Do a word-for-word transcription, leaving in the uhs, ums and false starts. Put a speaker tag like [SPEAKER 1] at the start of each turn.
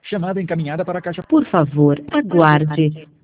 [SPEAKER 1] Chamada encaminhada para a caixa.
[SPEAKER 2] Por favor, aguarde.